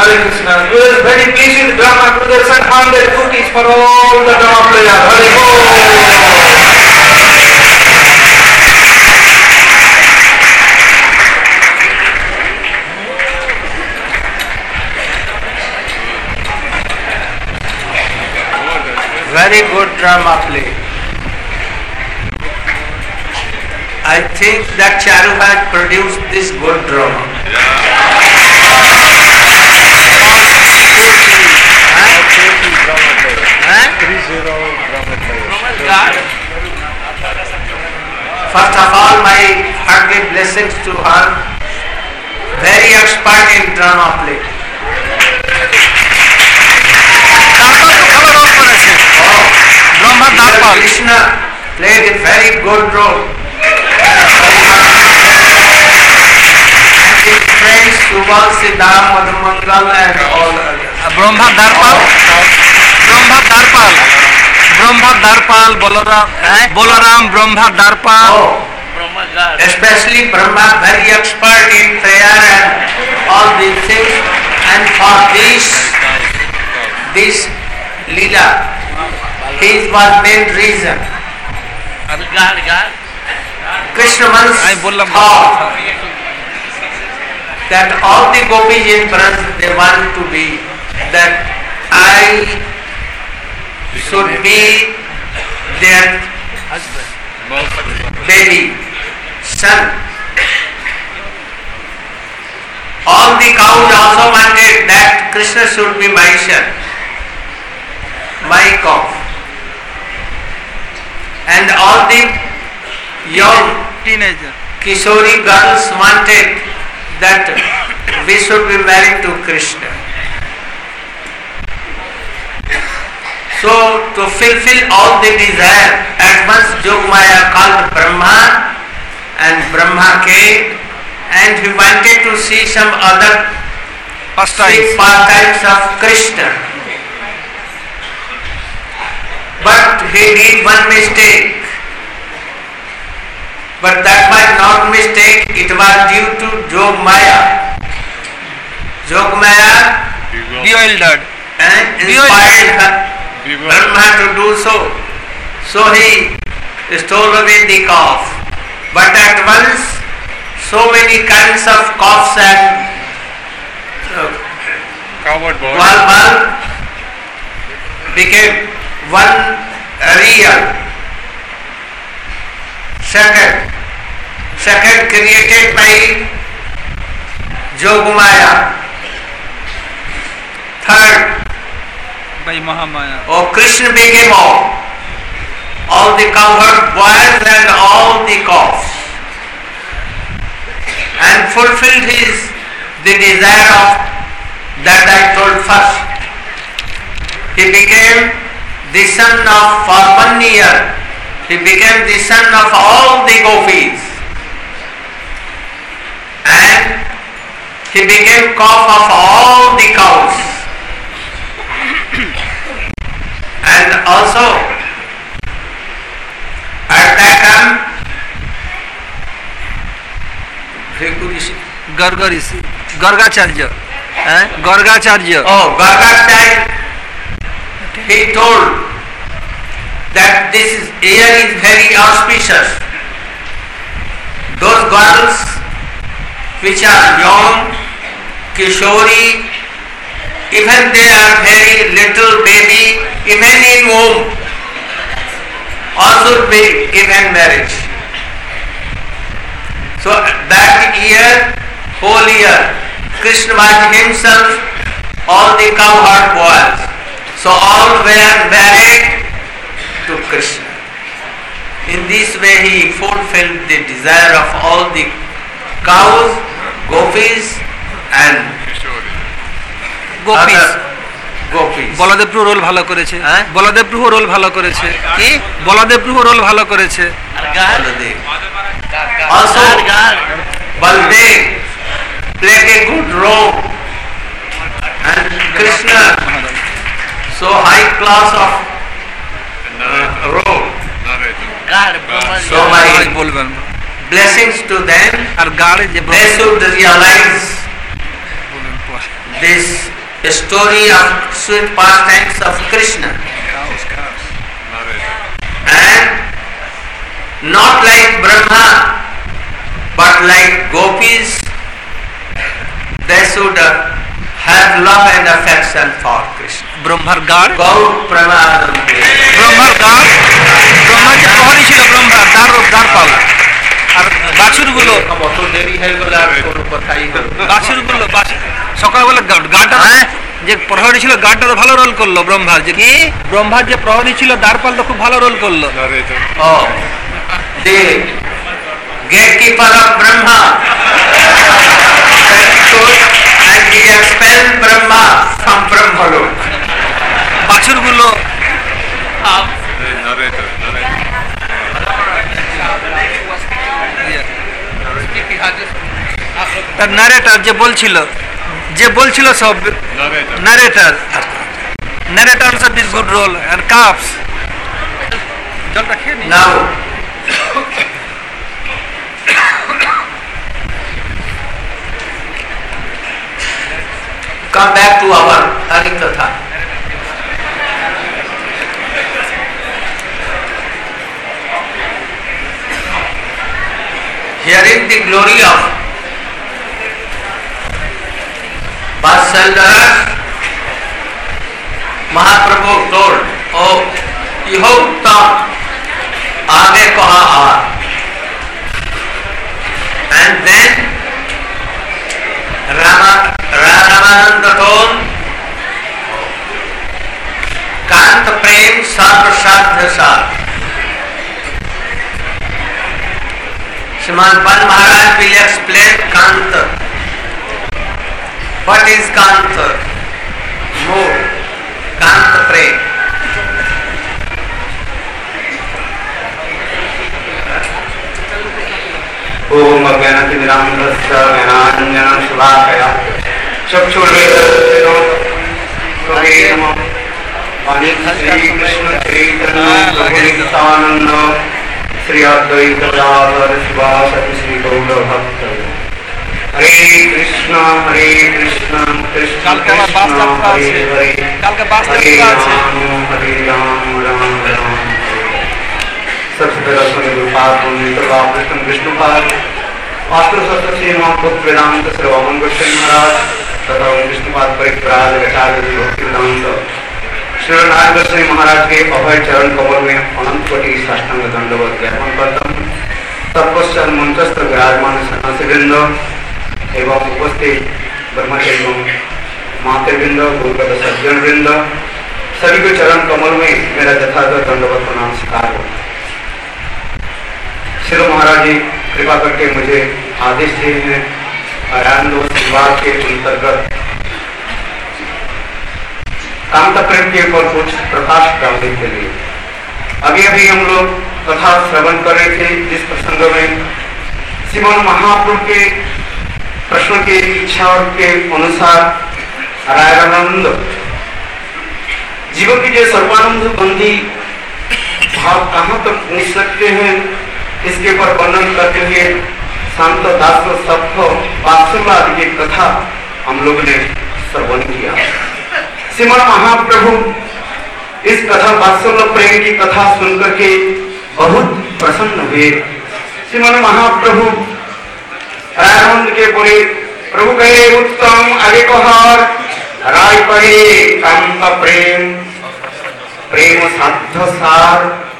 Hare Krishna. We are very pleased with drama brothers and 100 rupees for all the drama players. Hare Very good drama play. I think that Charu had produced this good drama. First of all, my hearty blessings to her. Very expert in drama play. Krishna played a very good role. His friends Subal, Siddham, Madhumangal and all others. Brahma Darpal, Balaram, Brahma Darpal. Especially Brahma, very expert in prayer and all these things. And for this Leela, his was main reason. Krishna once thought that all the gopis in Braj, they want to be, that I should be their baby, son. All the cows also wanted that Krishna should be my son, my cow. And all the young Teenager. Kishori girls wanted that we should be married to Krishna. So to fulfill all the desire, at once Jogmaya called Brahma, and Brahma came, and he wanted to see some other pastimes of Krishna. But he did one mistake. But that was not mistake, it was due to Jogmaya. Jogmaya Bewildered. inspired Brahma to do so. So he stole away the calf. But at once so many kinds of coughs and Walbal became one real. Second created by Jogmaya. Third By Mahamaya. Krishna became all the cowherd boys and all the calves, and fulfilled the desire of that I told first. He became the son of, for 1 year, he became the son of all the gopis, and he became calf of all the cows. And also at that time Gargacharya. Gargacharya, he told that this year is very auspicious. Those girls which are young, Kishori, even they are very little baby, even in womb, also be given marriage. So that year, whole year, Krishna was himself, all the cowherd boys. So all were married to Krishna. In this way he fulfilled the desire of all the cows, gopis and Gopis. Baladev প্রভু role ভালো করেছে। বলদেব প্রভু role ভালো করেছে। কি? বলদেব প্রভু role ভালো করেছে। Also Baldev played a good role, and Krishna so high class of role. So my blessings to them. আর গাড়ে যে they should realize this story of sweet pastimes of Krishna. And not like Brahma, but like gopis, they should have love and affection for Krishna. ব্রহ্মার গাঢ় Gaur Pramanande. ব্রহ্মার গাঢ় ব্রহ্মা যে প্রহরী ছিল ব্রহ্মার দ্বারপাল আর বাছুরগুলো অত দেরি হয়ে গেল আর কোনো কথাই হলো না। বাছুরগুলো সকালবেলা গানটা যে প্রহরী ছিল গানটা তো ভালো রোল করলো ব্রহ্মার যে কি ব্রহ্মার যে প্রহরী ছিল দ্বারপাল তো খুব ভালো রোল করলো Oh, the gatekeeper of Brahma and he expelled Brahma from Brahmalok. বাছুরগুলো তার ন্যারেটার যে বলছিল সব narrator of this good roll and cups জলটা খেয়ে নি Now, come back to our Harikatha. Hearing the glory of Vatsalya, Mahaprabhu told, "Oh, iho uttam, aage kaha aar." And then Ramananda told, "Kant prem sarva shadra sar." Srimad Pan Maharaj will explain Kanta. What is Kanta? More. Kanta prem. ओम अज्ञानतिमिरान्धस्य ज्ञानाञ्जनशलाकया चक्षुर्मिलितं येन तस्मै श्रीकृष्णचैतन्यप्रभुनितानन्द श्री अद्वैत गदाधर शिवासदि श्री गौरभक्त हरे कृष्ण कृष्ण कृष्ण हरे हरे हरे राम राम राम। सबसे पहला सुनि गुरुपाद विष्णुपाद वास्तु सत्य पुत्र वेदांत श्रवण गोस्वामी महाराज तथा विष्णुपाद परिप्राज आचार्य भक्ति वेदांत श्री नारायण गोस्वामी महाराज के अभय चरण कमल में अनंत कोटि साष्टांग दंडवत ज्ञापन करता हूँ। तत्पश्चात मंचस्थ विराजमान सन्यासी वृंद एवं उपस्थित ब्रह्मचारी माते वृंद गुरुगत सज्जन वृंद सभी को चरण कमल में मेरा यथार्थ दंडवत प्रणाम स्वीकार हो। श्री महाराज जी कृपा करके मुझे आदेश दिए हैं आनंद विवाह के अंतर्गत कांता प्रेम के ऊपर कुछ प्रकाश डालने के लिए। अभी अभी हम लोग कथा श्रवण कर रहे थे जिस प्रसंग में श्रीमान महाप्रभु के प्रश्न की इच्छा और के अनुसार रायरानंद जीवन की जो सर्वानंद बंदी भाव कहाँ तक पहुंच सकते हैं इसके ऊपर वर्णन करते हुए शांत दास सप्त वात्सल्य आदि की कथा हम लोग ने श्रवण किया। श्रीमान महाप्रभु इस कथा वात्सल्य प्रेम की कथा सुनकर के बहुत प्रसन्न हुए। श्रीमान महाप्रभु रायनंद के बोले प्रभु कहे उत्तम आगे कहार राय कहे कांत प्रेम प्रेम साध्य सार।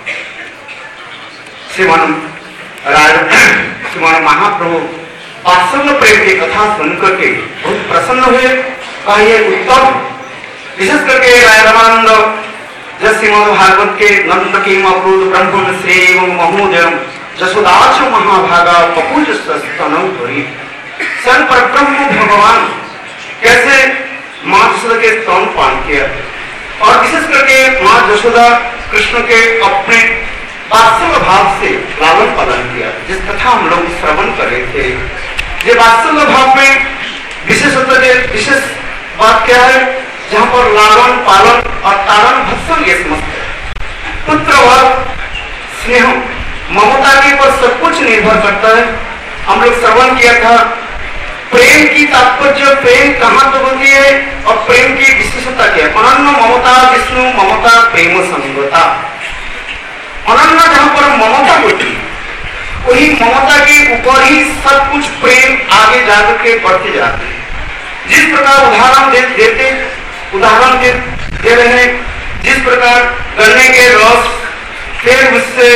श्रीमान महाप्रभु वात्सल्य प्रेम की कथा सुनकर के बहुत प्रसन्न हुए। कहा यह उत्तम विशेष करके रायरानंद जब श्रीमद् भागवत के नंद की अवरुद्ध ब्रह्मण श्री एवं महोदय जसोदाच महाभागा पपूज स्तनौरी सन पर ब्रह्म भगवान कैसे माँ जसोदा के स्तन पान किया और विशेष करके माँ जसोदा कृष्ण के अपने वात्सल्य भाव से लालन पालन किया जिस कथा हम लोग श्रवण कर रहे थे। ये वात्सल्य भाव में विशेष बात क्या है जहाँ पर लालन पालन और तारण भत्सन ये समझते हैं। पुत्र और स्नेह ममता के पर सब कुछ निर्भर करता है। हम लोग श्रवण किया था प्रेम की तात्पर्य, प्रेम कहाँ तक होती है और प्रेम की विशेषता क्या है। अनन्य ममता विष्णु ममता प्रेम संगता। अनन्य जहाँ पर ममता होती है वही ममता के ऊपर ही सब कुछ प्रेम आगे जाकर के बढ़ते जाते हैं। जिस प्रकार उदाहरण दे रहे हैं, जिस प्रकार गन्ने के रस, फिर उससे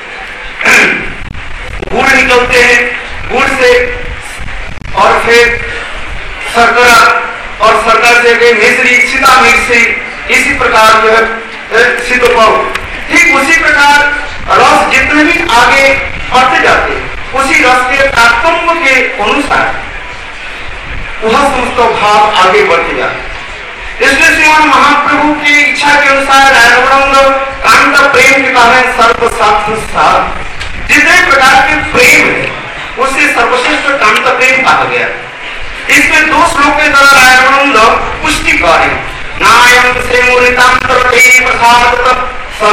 गुड़ निकलते हैं, गुड़ से और फिर शर्करा और शर्करा से मिश्री, सीता मिश्री, इसी प्रकार जो है सीतोपल, ठीक उसी प्रकार रस जितने भी आगे बढ़ते जाते उसी रस के तात्पर्य के अनुसार वह समस्त भाव आगे बढ़ते जाते। इसलिए श्रीमान महाप्रभु की इच्छा के अनुसार कांत प्रेम के कारण सर्वसात्म जितने प्रकार के प्रेम है उससे सर्वश्रेष्ठ कांत प्रेम कहा गया। इसमें 2 श्लोक के द्वारा रायणानंद पुष्टि करें। नायम से मूलितांतर प्रसाद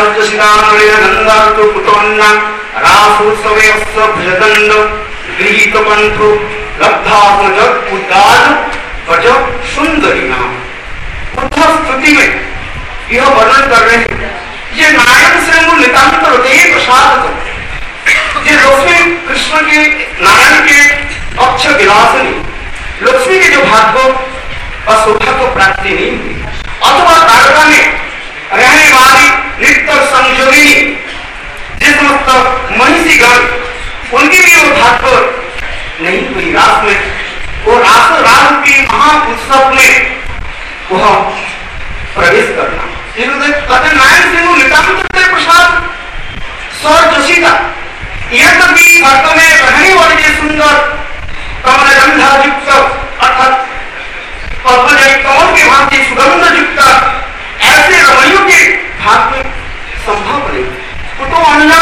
सर्वशिदानंद कुतोन्ना रासोत्सवे भजदंड गृहीत पंथो लब्धात्म जग उदार भज सुंदरी नाम। उद्धव स्तुति में यह वर्णन कर रहे हैं, ये नारायण से मूल नितांतर प्रसाद, ये लक्ष्मी कृष्ण के नारायण के अक्ष विलासनी लक्ष्मी के जो भाग्य और सौभाग्य प्राप्ति नहीं हुई, अथवा द्वारका में रहने वाली नित्य संयोगिनी जिस समस्त महिषीगण उनकी भी वो भाग्य नहीं हुई। रास में वो रास की महाउत्सव में वह प्रवेश करना, नारायण सिंह नितांत प्रसाद स्वर जोशिता, यह तक भी भक्तों में रहने वाले सुंदर कमलगंधा युक्त अर्थात कमल के भांति सुगंध युक्त ऐसे रमणियों के भाग में संभव नहीं। तो अन्ना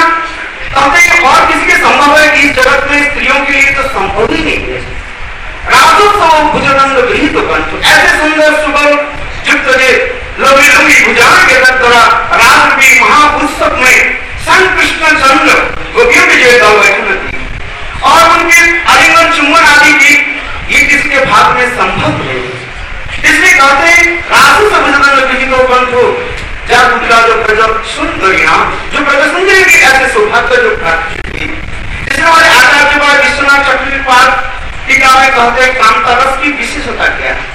और किसी के संभव है कि इस जगत में स्त्रियों के लिए तो संभव ही नहीं है। राजोत्सव भुजनंद गृहीत कंठ, ऐसे सुंदर सुगंध युक्त लंबी लंबी भुजाएं के द्वारा रात के महाउत्सव में संत कृष्ण चंद्र गोपियों की जय थी और उनके आलिंगन चुम्बन आदि की ये किसके भाग में संभव नहीं। इसलिए कहते हैं रासु से भजनंद गृहीत कंठ जो सुंदरिया जो प्रजा सुंदरी की ऐसे सौभाग्य जो प्राप्त थी। इसलिए हमारे आचार्य विश्वनाथ चक्रपाल टीका में कहते हैं कांता रस की विशेषता क्या है।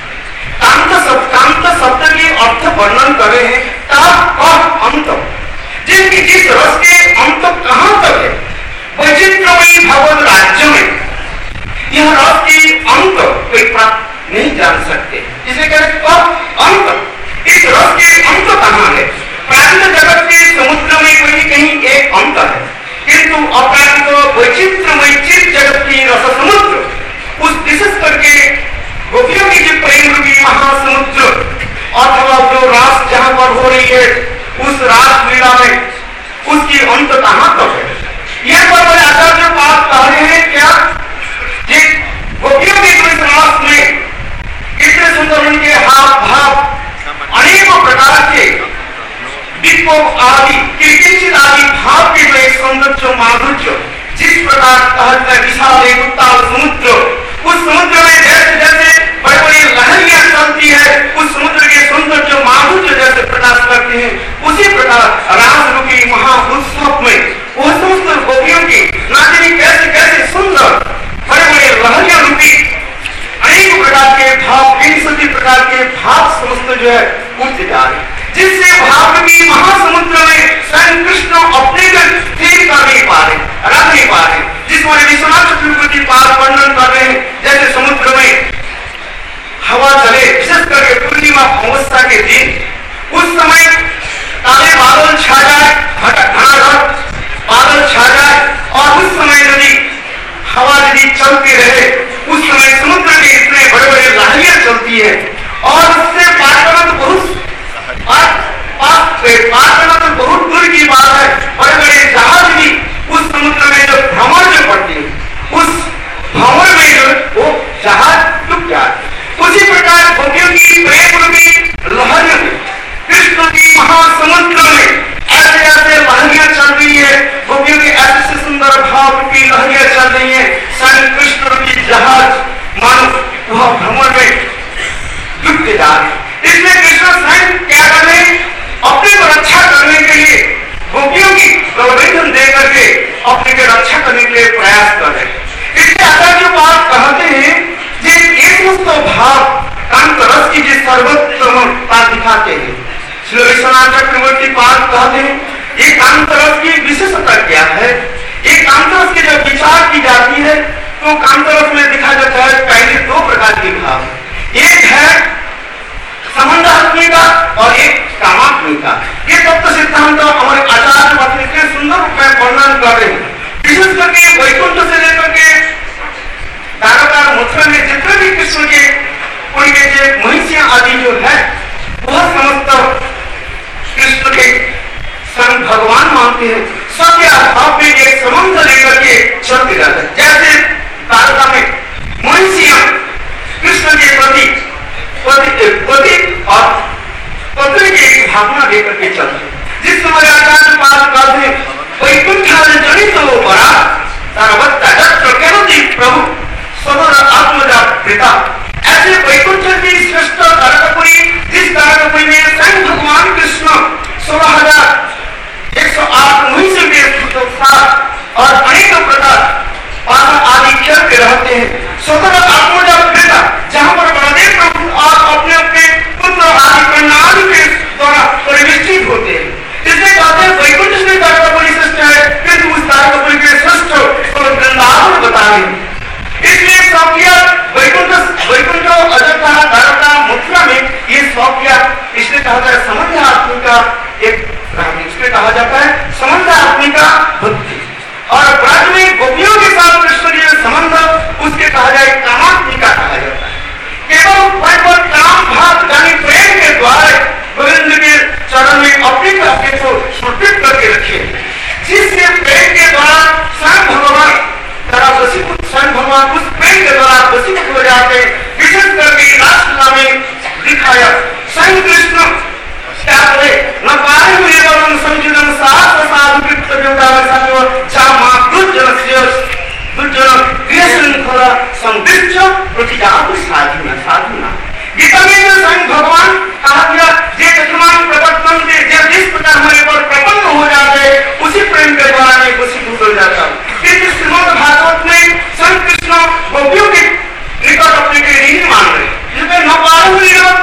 कांत शब्द के अर्थ वर्णन कर रहे हैं अंत, जिस रस के अंत कहां तक है वैचित्रमयी भगवत राज्य में यह रस की अंत कोई प्राप्त नहीं जान सकते। जिसे कहते अंत, इस रस के अंत कहां है। प्राकृत जगत के समुद्र में कहीं कहीं एक अंत है, किंतु अपराधिक वैचित्रमयी चित्त जगत की रस समुद्र उस विशेष करके गोपियों की जो प्रेम रूपी महासमुद्र अथवा जो रास जहां पर हो रही है उस रास लीला में उसकी अंत कहां तक है। यह पर बड़े आचार्य बात कह रहे हैं क्या कि गोपियों के इस रास में कितने सुंदर उनके हाव भाव अनेक प्रकार के दीपों आदि किंचित आदि भाव के जो सौंदर्य माधुर्य जिस प्रकार कहते हैं विशाल एक उत्ताल समुद्र, उस समुद्र में जैसे जैसे बड़ी बड़ी लहरियां चलती है उस समुद्र के सौंदर्य माधुर्य जैसे प्रकाश करते हैं, उसी प्रकार रास रूपी महाउत्सव में वो समस्त गोपियों की नाचनी कैसे कैसे सुंदर बड़े बड़े लहरियां रूपी अनेक प्रकार के भाव, सभी प्रकार के भाव समस्त जो है उठते जा रहे, जिससे भाव की महासमुद्र में स्वयं कृष्ण अपने स्थिर कर नहीं पा रहे, रख नहीं पा रहे। जिस हमारे विश्वनाथ चतुर्वेदी पाठ वर्णन कर रहे हैं जैसे समुद्र में हवा चले, विशेष करके पूर्णिमा अमावस्या के दिन उस समय काले बादल छा जाए, घनाघट बादल छा जाए और उस समय यदि हवा यदि चलती रहे उस समय समुद्र के इतने बड़े बड़े लहरियां चलती है और उससे पार करना तो बहुत दूर की बात है। बड़े बड़े अपने के रक्षा करने के लिए प्रयास कर रहे हैं। इसलिए आचार्य पाद कहते हैं जे एक भाव कांत रस की जो सर्वोत्तम दिखाते हैं। श्री विश्वनाथ चक्रवर्ती पाद कहते हैं ये कांत रस की विशेषता क्या है। एक कांत रस की जब विचार की जाती है तो कांत रस में दिखा जाता है पहले दो प्रकार के भाव, एक है संबंधात्मिका और एक कामात्मिका। ये तत्व सिद्धांत हमारे आचार्य पाद इतने सुंदर रूप में वर्णन कर रहे हैं। विशेष करके वैकुंठ से लेकर के दारोदार मथुरा में जितने भी कृष्ण के उनके महिषियां आदि जो है वह समस्त कृष्ण के संग भगवान मानते हैं। सबके अभाव में एक संबंध लेकर के चलते रहते हैं। जैसे दारोदा में महिषियां कृष्ण के प्रति पति और पत्नी की एक भावना लेकर के चलते हैं। जिस समय आचार्य पाद कहते हैं वैकुंठाल जनित हो परा सर्वत्र जत्र केवति प्रभु सदर आत्मजा पिता। ऐसे वैकुंठ की श्रेष्ठ तारकपुरी, जिस तारकपुरी में स्वयं भगवान कृष्ण 16,108 महिषों के साथ और अनेक प्रकार पासा आदि खेलते रहते हैं। सदर आत्मजा पिता, जहां पर बलदेव प्रभु और अपने अपने पुत्र आदि प्रणाली के द्वारा परिवेष्टित होते हैं। इसलिए कहते हैं वैकुंठ से तारकपुरी श्रेष्ठ है, किंतु उस तारकपुरी के श्रेष्ठ और वृंदावन बता रहे हैं। इसलिए सौकिया वैकुंठ अयोध्या द्वारका मथुरा में ये सौकिया इसलिए कहा जाता है समन्वय आत्मिका एक, इसलिए कहा जाता है समन्वय आत्मिका भक्ति। और ब्रज में गोपियों के साथ कृष्ण जी में संबंध उसके कहा जाए कामात्मिका कहा जाता है। केवल काम भाव यानी प्रेम के द्वारा गोविंद के चरण में अपने को समर्पित करके रखे, जिससे प्रेम के द्वारा स्वयं भगवान उस प्रेम के द्वारा वशीभूत हो जाते। विशेष करके रासलीला में दिखाया स्वयं कृष्ण क्या करे न पाए हुए एवं संजीवन साथ साधु कृतज्ञता चामा दुर्जन गृहशृंखला संदिग्ध प्रतिजात साधुना। गीता में जो स्वयं भगवान कहा गया जे वर्तमान प्रवर्तन से जब जिस प्रकार हमारे पर प्रपन्न हो जाते उसी प्रेम के द्वारा मैं वशीभूत हो जाता हूँ। किंतु श्रीमद् भागवत में स्वयं कृष्ण गोपियों के निकट अपने के ऋणी मान रहे, जिसमें न पालू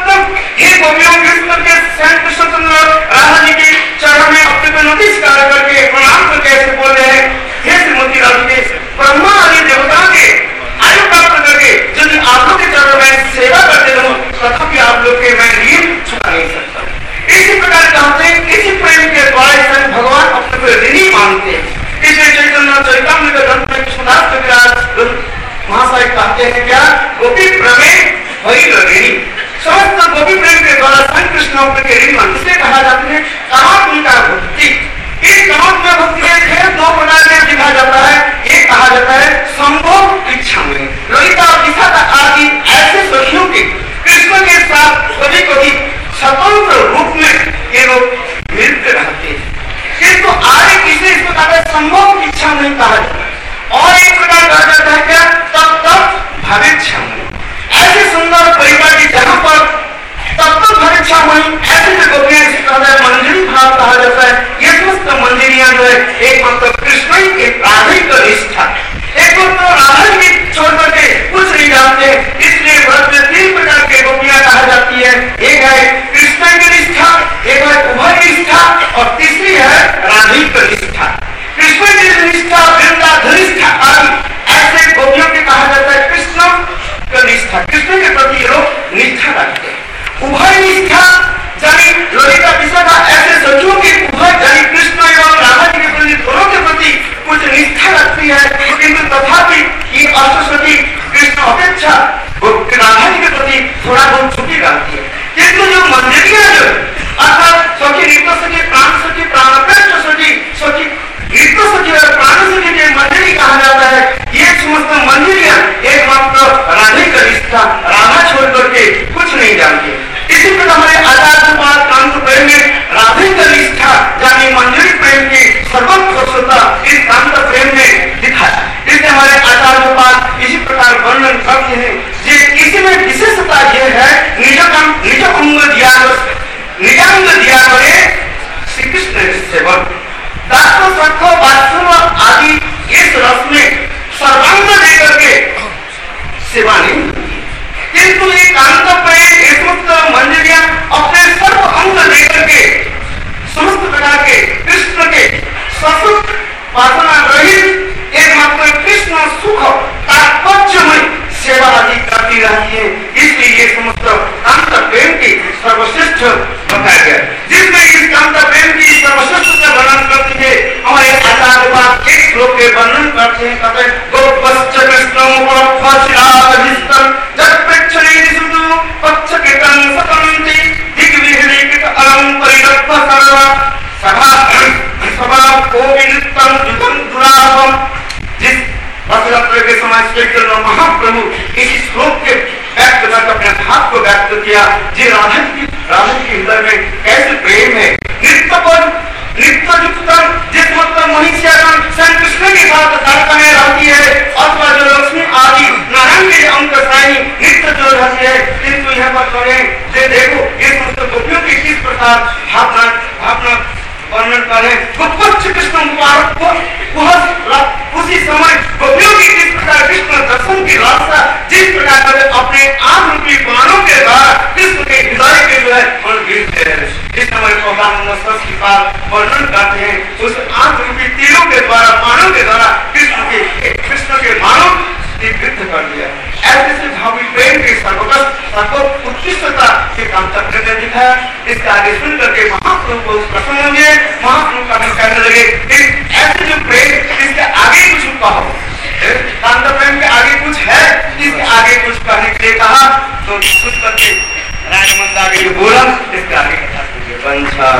हे गोपियों कृष्ण के स्वयं कृष्णचंद्र राधा जी के चरण में अपने को नमस्कार करके प्रणाम करके ऐसे बोल रहे हैं, हे श्रीमती राधिके ब्रह्मा आदि देवता के आयु प्राप्त करके यदि आप लोग के चरण में सेवा करते रहो तथापि आप लोग के मैं ऋण चुका नहीं सकता। इसी प्रकार कहते हैं इसी प्रेम के द्वारा स्वयं भगवान अपने को ऋणी मानते हैं। इसलिए चैतन्य चरितामृत ग्रंथ में कृष्णदास कविराज महाशय कहते हैं क्या गोपी प्रेम वही ऋणी, समस्त गोपी प्रेम के द्वारा स्वयं कृष्ण अपने के ऋणी मानते। इसलिए कहा जाता है कामात्मिका भक्ति। इस कामात्मिका भक्ति में फिर दो प्रकार में दिखा जाता है। एक कहा जाता है संभोग इच्छा में ललिता दिशा आदि ऐसे सखियों के कृष्ण के साथ कभी कभी स्वतंत्र रूप में ये लोग मिलते रहते हैं, किंतु आगे किसी इसको कहते हैं संभोग इच्छा नहीं कहा जाता है। और एक प्रकार कहा जाता है क्या तब भविष्य ऐसे सुंदर परिवार की जहां पर तब भविष्य ऐसे जो गोपियां इसे कहा जाए मंजरी भाव कहा जाता है। ये समस्त मंजरियां जो है एक मतलब कृष्ण ही के राधिक निष्ठा, एक मतलब राधा जी छोड़ करके कुछ नहीं जानते। इसलिए व्रत में तीन प्रकार के गोपियां कहा जाती है, एक है कृष्ण की निष्ठा, एक है उभय निष्ठा और तीसरी है राधिक निष्ठा। कृष्ण की निष्ठा वृंदाधनिष्ठा आदि ऐसे गोपियों के कहा जाता है कृष्ण का निष्ठा, कृष्ण के प्रति लोग निष्ठा रखते हैं। उभय निष्ठा यानी ललिता विशाखा ऐसे सखियों की उभय यानी कृष्ण एवं राधा जी के प्रति दोनों के प्रति कुछ निष्ठा रखती है, किंतु तथापि ये अष्टसखी कृष्ण अपेक्षा राधा जी के प्रति थोड़ा बहुत छुट्टी रखती है। किंतु जो मंजरियां जो अर्थात सखी नित्य सखी प्राण सखी प्राणपेष्ट सखी सखी नित्य सखी और प्राण सखी के मंजरी कहा जाता है। ये समस्त मंजरियां एकमात्र राधे का रिश्ता राधा छोड़ करके कुछ नहीं जानती। इसी प्रकार हमारे आचार्य पाद कांत प्रेम में राधे का निष्ठा यानी मंजरी प्रेम की सर्वोत्कृष्टता इस कांत प्रेम में दिखाया। इसलिए हमारे आचार्य पाद इसी प्रकार वर्णन करते हैं कि इसमें विशेषता यह है निज अंग दिया निजांग दिया करे श्री कृष्ण सेवन दास सख वात्सल्य आदि वासना रहित एकमात्र कृष्ण सुख तात्पर्यमय सेवा आदि करती रहती है। इसलिए ये समस्त कांत प्रेम की सर्वश्रेष्ठ बताया गया, जिसमें इस कांत प्रेम की सर्वश्रेष्ठता वर्णन करते हैं। हमारे आचार्य बात एक श्लोक के वर्णन करते हैं, कहते हैं गोपश्च कृष्णं परफशिराधीष्टं जत्प्रेक्षणे सुदु पक्षकेतं सकंति दिग्विहरीकृत अलं परिरत्व सर्वा सभा कोविदं दुतं दुराभं। जिस रथयात्रा के समय श्री कृष्ण महाप्रभु इस श्लोक के व्यक्त कर अपने भाव को व्यक्त किया। जी राधा के हृदय में कैसे प्रेम है, नित्य युक्त जिस मतलब महिषा स्वयं कृष्ण के साथ साथ में रहती है, अथवा जो लक्ष्मी आदि नारायण के अंक साई नित्य जो रहती है, किंतु यह पर करें देखो ये समस्त गोपियों की किस प्रकार भावना वर्णन करें। गोपच्छ कृष्ण उसी समय गोपियों की किस प्रकार कृष्ण दर्शन की लालसा जिस प्रकार करे अपने आम रूपी बाणों के द्वारा कृष्ण के हृदय के जो है इस समय वर्णन करते हैं। उस आम रूपी तीरों के द्वारा बाणों के द्वारा कृष्ण के बाणों वृद्ध कर दिया। ऐसे भावी प्रेम के उत्कृष्टता के काम चक्र ने दिखाया। इसका आगे सुन करके महाप्रभु प्रसन्न होंगे, महाप्रभु का कहने लगे ऐसे जो प्रेम इसके आगे कुछ कहो, कांत प्रेम के आगे कुछ है, इसके आगे कुछ कहने के लिए कहा तो कुछ करके राजमंदा आगे जो बोला इसके आगे कथा कीजिए। वंशा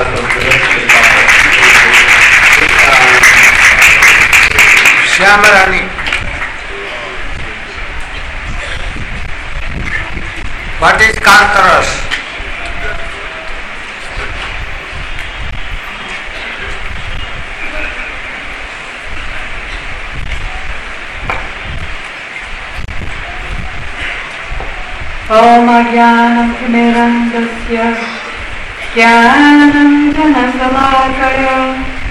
श्याम रानी What is Kantaras? Om Ajnanam Timirandasya Jnanam Janasalakaya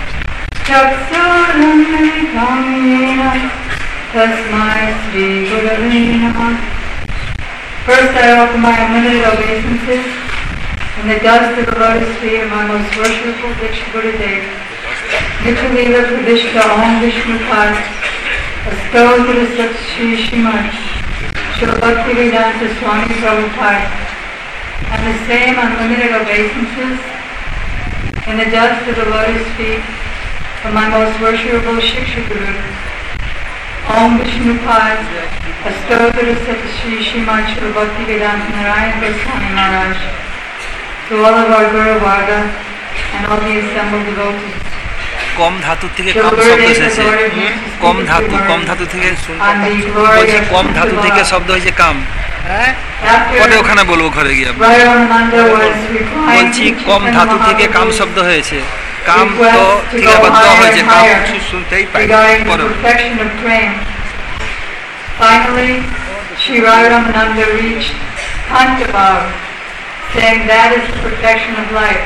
Chaksurunmilitam Yena Tasmai Sri Gurave Namah. First I offer my unlimited obeisances in the dust of the lotus feet of my most worshipful Diksha Gurudev, Nityalila Pradishta Om Vishnu Pad, Asto Guru Sat Shri Shrimad, Srila Bhaktivedanta Swami Prabhupada, and the same unlimited obeisances in the dust of the lotus feet of my most worshipful Shiksha Guru, Om Vishnu Pad, Astotara Satashi Srimad Srila Bhaktivedanta Narayana Goswami Maharaj, to all of our Guru Varga and all the assembled devotees. কম ধাতু থেকে কাম শব্দ এসেছে, কম ধাতু থেকে বলছি, কম ধাতু থেকে শব্দ হয়েছে কাম। পরে ওখানে বলবো ঘরে গিয়ে বলছি কম ধাতু থেকে কাম শব্দ হয়েছে, কাম তো থেকে আবার দ হয়েছে, কাম শুনতেই পাই। Finally, Sri Radhamananda reached Kantavav, saying that is the perfection of life.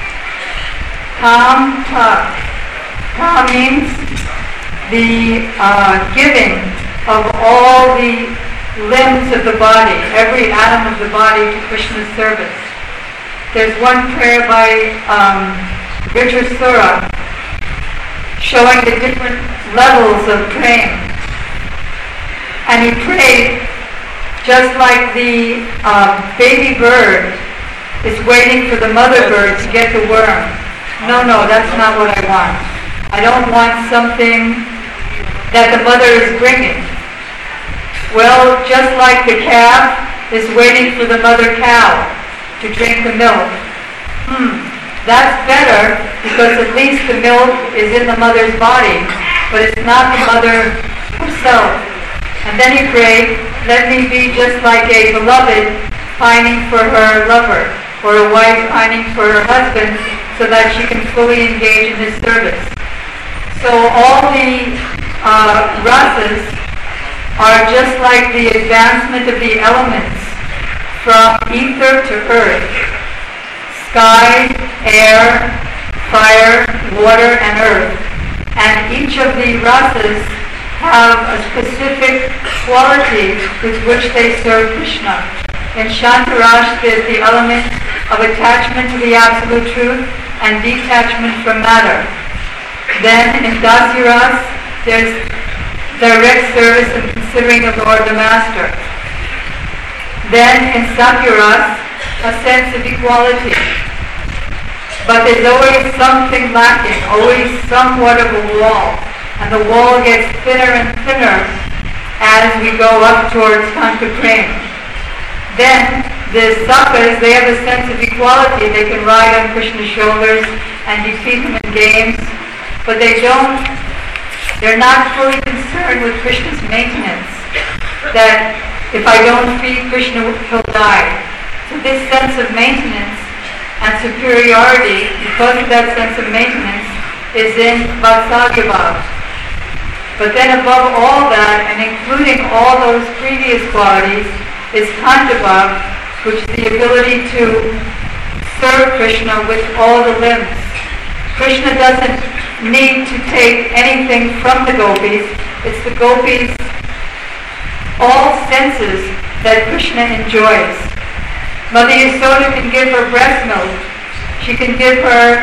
Kam Ta. Ka means the giving of all the limbs of the body, every atom of the body to Krishna's service. There's one prayer by Richard Sura showing the different levels of praying. And he prayed just like the baby bird is waiting for the mother bird to get the worm. No, that's not what I want. I don't want something that the mother is bringing. Well, just like the calf is waiting for the mother cow to drink the milk. That's better because at least the milk is in the mother's body, but it's not the mother herself. And then he prayed, let me be just like a beloved pining for her lover, or a wife pining for her husband, so that she can fully engage in his service. So all the rasas are just like the advancement of the elements from ether to earth, sky, air, fire, water, and earth. And each of the rasas have a specific quality with which they serve Krishna. In Shantarash, there's the element of attachment to the absolute truth and detachment from matter. Then in Dasiras, there's direct service and considering the Lord the Master. Then in Sakyras, a sense of equality. But there's always something lacking, always somewhat of a wall. And the wall gets thinner and thinner as we go up towards Kanka Prem. Then the Sakas, they have a sense of equality. They can ride on Krishna's shoulders and defeat him in games. But they're not fully concerned with Krishna's maintenance. That if I don't feed Krishna, he'll die. So this sense of maintenance and superiority, because of that sense of maintenance, is in Vatsalya Bhav. But then above all that, and including all those previous qualities, is Kanta Bhav, which is the ability to serve Krishna with all the limbs. Krishna doesn't need to take anything from the gopis. It's the gopis' all senses that Krishna enjoys. Mother Yasoda can give her breast milk. She can give her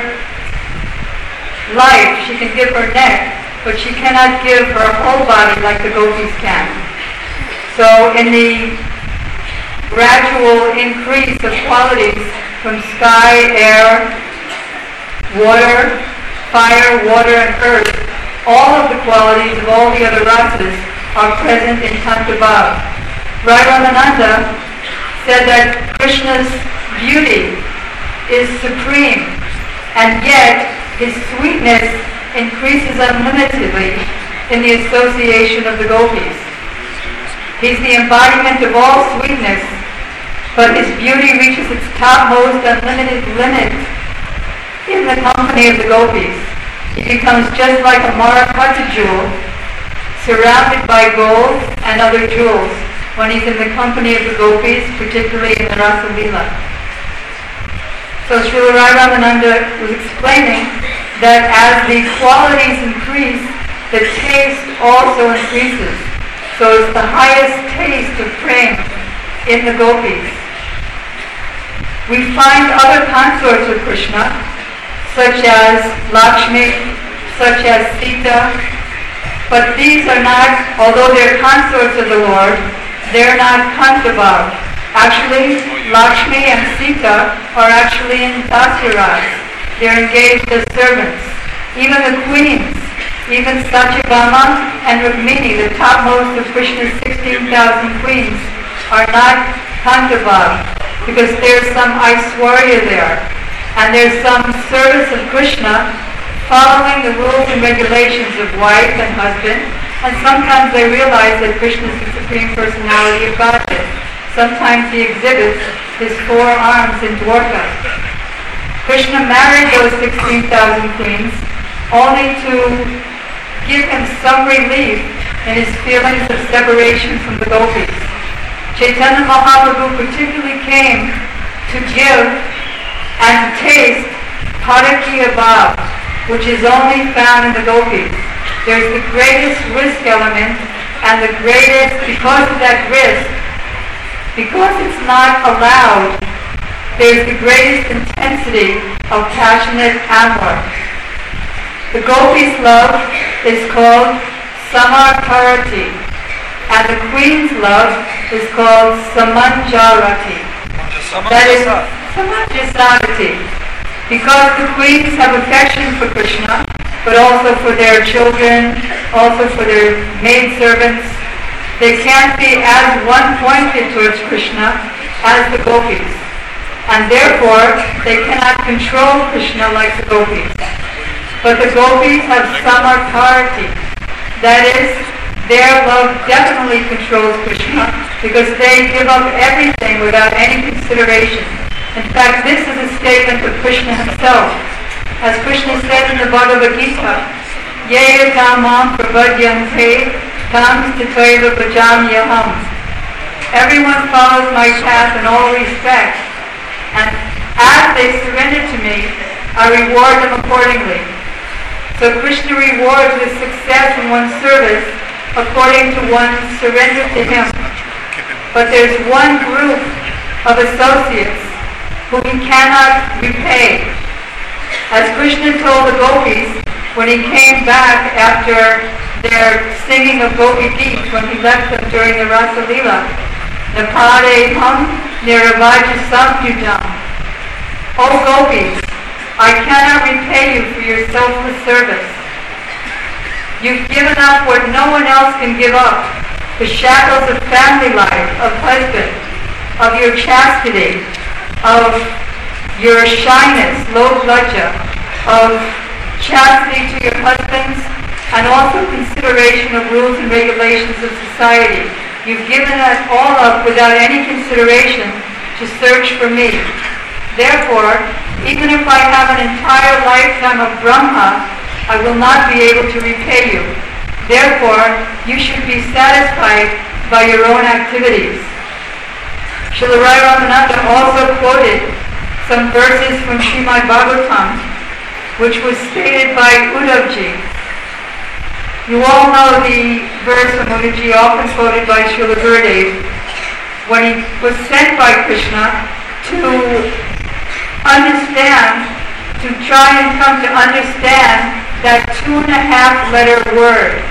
life. She can give her neck. But she cannot give her whole body like the gopis can. So in the gradual increase of qualities from sky, air, water, fire, water, and earth, all of the qualities of all the other rasas are present in Kanta Bhav. Raghunananda said that Krishna's beauty is supreme, and yet his sweetness increases unlimitedly in the association of the gopis. He's the embodiment of all sweetness, but his beauty reaches its topmost unlimited limit in the company of the gopis. He becomes just like a Marakata jewel, surrounded by gold and other jewels, when he's in the company of the gopis, particularly in the Rasa Leela. So Srila Raghunananda was explaining that as the qualities increase, the taste also increases. So it's the highest taste of prema in the gopis. We find other consorts of Krishna, such as Lakshmi, such as Sita, but these are not, although they're consorts of the Lord, they're not Kanta Bhav. Actually, Lakshmi and Sita are actually in Dasiras. They're engaged as servants. Even the queens, even Satyabhama and Rukmini, the topmost of Krishna's 16,000 queens, are not Kanta Bhav, because there's some Aishwarya there, and there's some service of Krishna following the rules and regulations of wife and husband, and sometimes they realize that Krishna is the Supreme Personality of Godhead. Sometimes he exhibits his 4 arms in Dwarka. Krishna married those 16,000 queens only to give him some relief in his feelings of separation from the gopis. Chaitanya Mahaprabhu particularly came to give and taste Parakiya Bhav, which is only found in the gopis. There's the greatest risk element, and the greatest, because of that risk, because it's not allowed, there's the greatest intensity of passionate amor. The gopis' love is called Samarkarati, and the queen's love is called Samanjarati. That is Samanjasarati. Because the queens have affection for Krishna, but also for their children, also for their maidservants, they can't be as one-pointed towards Krishna as the gopis. And therefore, they cannot control Krishna like the gopis. But the gopis have samarkarati. That is, their love definitely controls Krishna because they give up everything without any consideration. In fact, this is a statement of Krishna himself. As Krishna said in the Bhagavad Gita, Ye kamam pravadyante tam tathaiva bhajamyaham. Everyone follows my path in all respects, and as they surrender to me, I reward them accordingly. So Krishna rewards with success in one's service according to one's surrender to him. But there's one group of associates whom he cannot repay. As Krishna told the gopis, when he came back after their singing of Gopi Geets, when he left them during the Rasa Leela. Napade hum niravaja samyudam. O Gopis, I cannot repay you for your selfless service. You've given up what no one else can give up, the shackles of family life, of husband, of your chastity, of your shyness, low lajja, of chastity to your husbands, and also consideration of rules and regulations of society. You've given that all up without any consideration to search for me. Therefore, even if I have an entire lifetime of Brahma, I will not be able to repay you. Therefore, you should be satisfied by your own activities. Srila Rai Ramananda also quoted some verses from Srimad Bhagavatam, which was stated by Uddhavji. You all know the verse from Uddhavji, often quoted by Srila Gurudev, when he was sent by Krishna to understand, to try and come to understand that 2.5-letter word,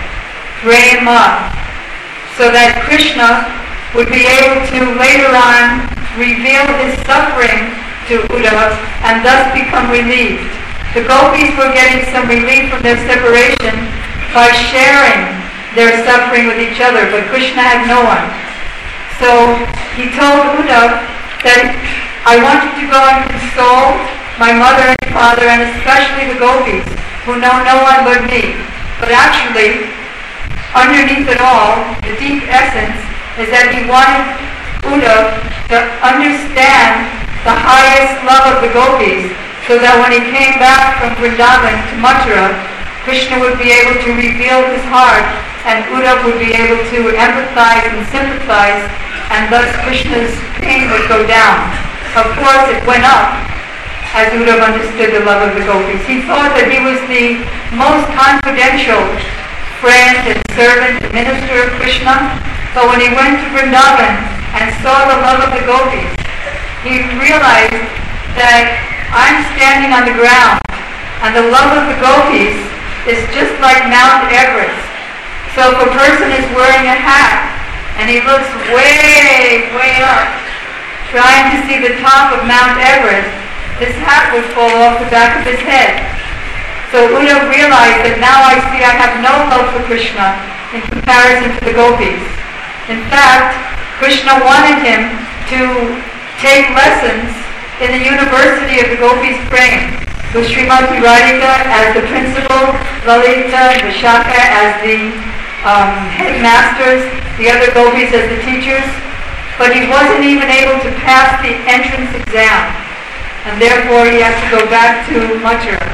Prema, so that Krishna would be able to later on reveal his suffering to Uddhava and thus become relieved. The gopis were getting some relief from their separation by sharing their suffering with each other, but Krishna had no one. So he told Uddhava that I want you to go and console my mother and father, and especially the gopis, who know no one but me. But actually, underneath it all, the deep essence is that he wanted Uddhava to understand the highest love of the gopis, so that when he came back from Vrindavan to Mathura, Krishna would be able to reveal his heart, and Uddhava would be able to empathize and sympathize, and thus Krishna's pain would go down. Of course, it went up as Uddhava understood the love of the gopis. He thought that he was the most confidential friend and servant and minister of Krishna, but when he went to Vrindavan and saw the love of the gopis, he realized that I'm standing on the ground, and the love of the gopis is just like Mount Everest. So if a person is wearing a hat and he looks way, way up, trying to see the top of Mount Everest, his hat would fall off the back of his head. So Uddhava realized that now I see I have no love for Krishna in comparison to the gopis. In fact, Krishna wanted him to take lessons in the university of the gopis' praying, with Srimati Radhika as the principal, Lalita and Vishaka as the headmasters, the other gopis as the teachers, but he wasn't even able to pass the entrance exam, and therefore he had to go back to Mathura.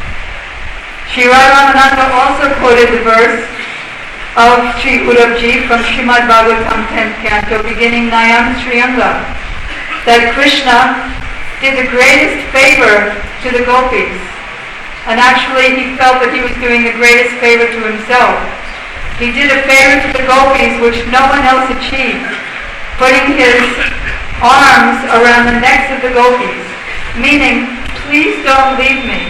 Sri Rai Ramananda also quoted the verse of Sri Uddhavji from Srimad Bhagavatam 10th canto, beginning Nayam Sriyanga, that Krishna did the greatest favor to the gopis, and actually he felt that he was doing the greatest favor to himself. He did a favor to the gopis which no one else achieved, putting his arms around the necks of the gopis, meaning, please don't leave me.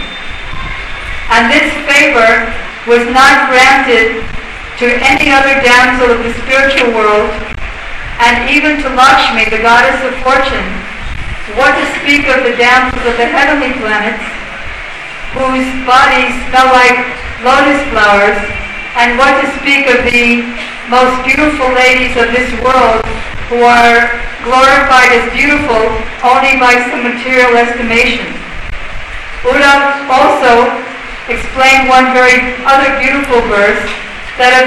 And this favor was not granted to any other damsel of the spiritual world, and even to Lakshmi, the goddess of fortune. What to speak of the damsels of the heavenly planets, whose bodies smell like lotus flowers, and what to speak of the most beautiful ladies of this world, who are glorified as beautiful only by some material estimation. Uddhava also explained one very other beautiful verse, that of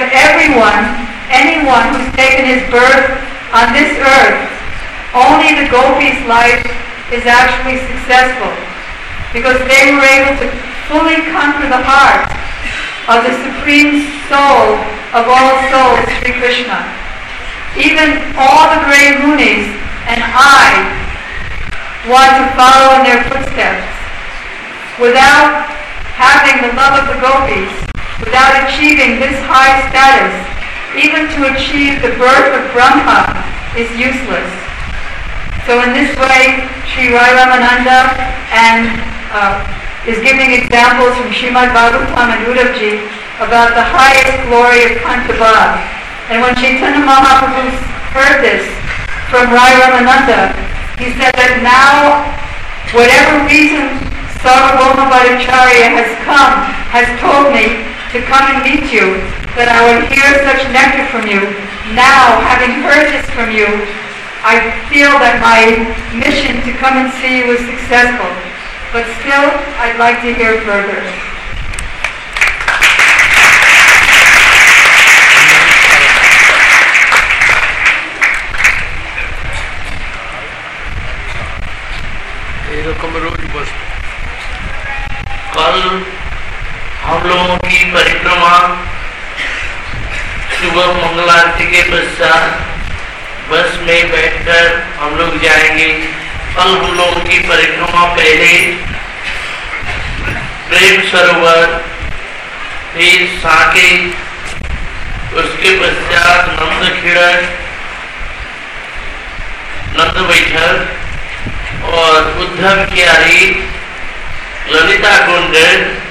anyone who's taken his birth on this earth, only the gopis' life is actually successful, because they were able to fully conquer the heart of the supreme soul of all souls, Sri Krishna. Even all the great munis and I want to follow in their footsteps. Without having the love of the gopis, without achieving this high status, even to achieve the birth of Brahma is useless. So in this way, Sri Rai Ramananda and is giving examples from Srimad Bhagavatam and Uddhavji about the highest glory of Pantabhav. And when Chaitanya Mahaprabhu heard this from Rai Ramananda, he said that now, whatever reason Sarvabhauma Bhattacharya has told me to come and meet you, that I would hear such nectar from you. Now, having heard this from you, I feel that my mission to come and see you was successful. But still, I'd like to hear further. कल हम लोगों की परिक्रमा सुबह मंगल आरती के पश्चात बस में बैठकर हम लोग जाएंगे। कल हम लोगों की परिक्रमा पहले प्रेम सरोवर, फिर साकेत, उसके पश्चात नंदखेड़ा, नंद बैठक और उद्धव कियारी, ललिता कुंड,